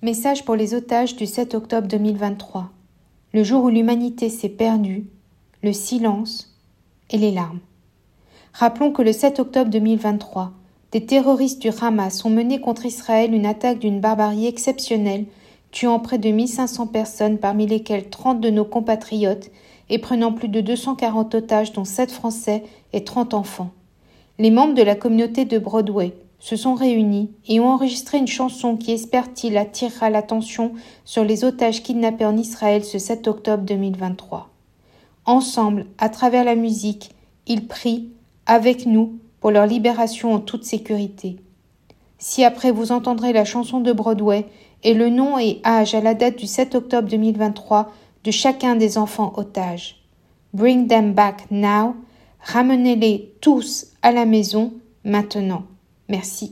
Message pour les otages du 7 octobre 2023. Le jour où l'humanité s'est perdue, le silence et les larmes. Rappelons que le 7 octobre 2023, des terroristes du Hamas ont mené contre Israël une attaque d'une barbarie exceptionnelle, tuant près de 1500 personnes, parmi lesquelles 30 de nos compatriotes, et prenant plus de 240 otages, dont 7 Français et 30 enfants. Les membres de la communauté de Broadway se sont réunis et ont enregistré une chanson qui, espère-t-il, attirera l'attention sur les otages kidnappés en Israël ce 7 octobre 2023. Ensemble, à travers la musique, ils prient avec nous pour leur libération en toute sécurité. Si après vous entendrez la chanson de Broadway et le nom et âge à la date du 7 octobre 2023 de chacun des enfants otages. Bring them back now. Ramenez-les tous à la maison maintenant. Merci.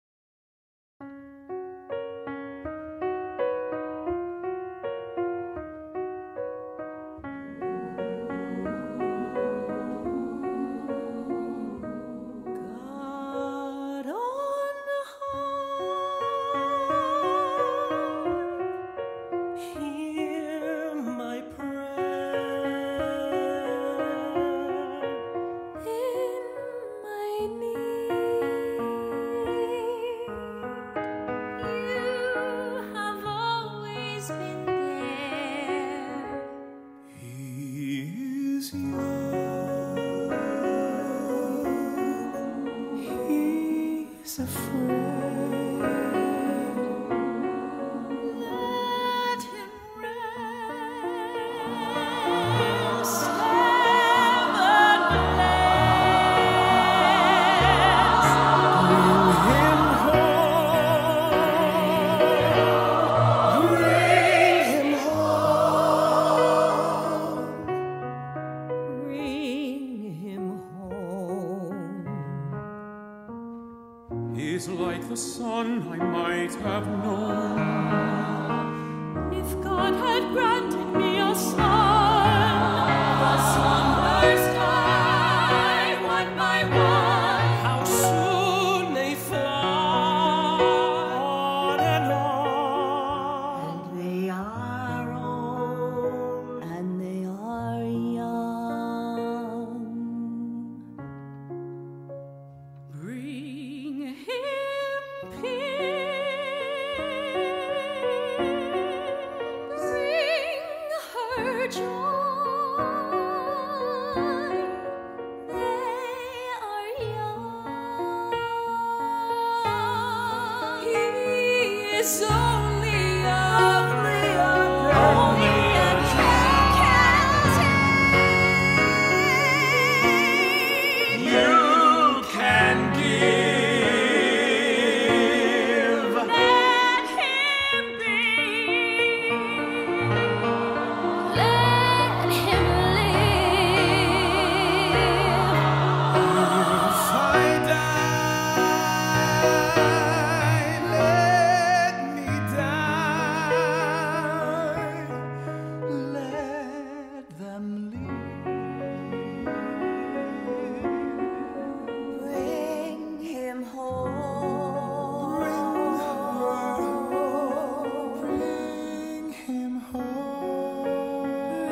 Is like the sun I might have known. If God had granted me a son, the slumbers die one by one. How soon they fly on and on. And they are old, and they are young. Bring him peace, bring her joy. They are young. He is only a You can give. Let him be. Let him live. If I die, let me die. Let them live. Bring him home. Bring him home.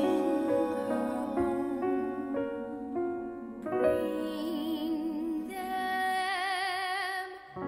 Bring them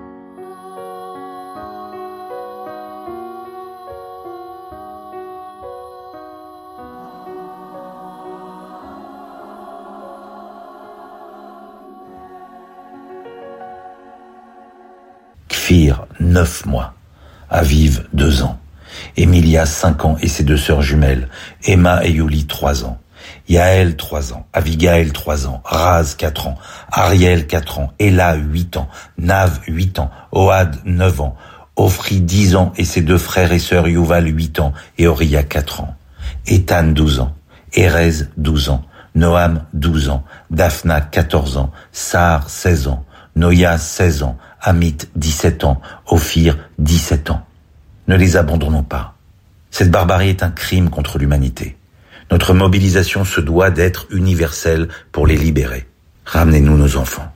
Kfir, 9 mois. Aviv, 2 ans. Emilia, 5 ans et ses 2 sœurs jumelles. Emma et Yuli, 3 ans. Yaël, 3 ans. Abigail, 3 ans. Raz, 4 ans. Ariel, 4 ans. Ella, 8 ans. Nav, 8 ans. Ohad, 9 ans. Ofri, 10 ans et ses 2 frères et sœurs Yuval, 8 ans. Et Oria, 4 ans. Ethan, 12 ans. Erez, 12 ans. Noam, 12 ans. Daphna, 14 ans. Sar, 16 ans. Noya, 16 ans. Amit, 17 ans. Ophir, 17 ans. Ne les abandonnons pas. Cette barbarie est un crime contre l'humanité. Notre mobilisation se doit d'être universelle pour les libérer. Ramenez-nous nos enfants.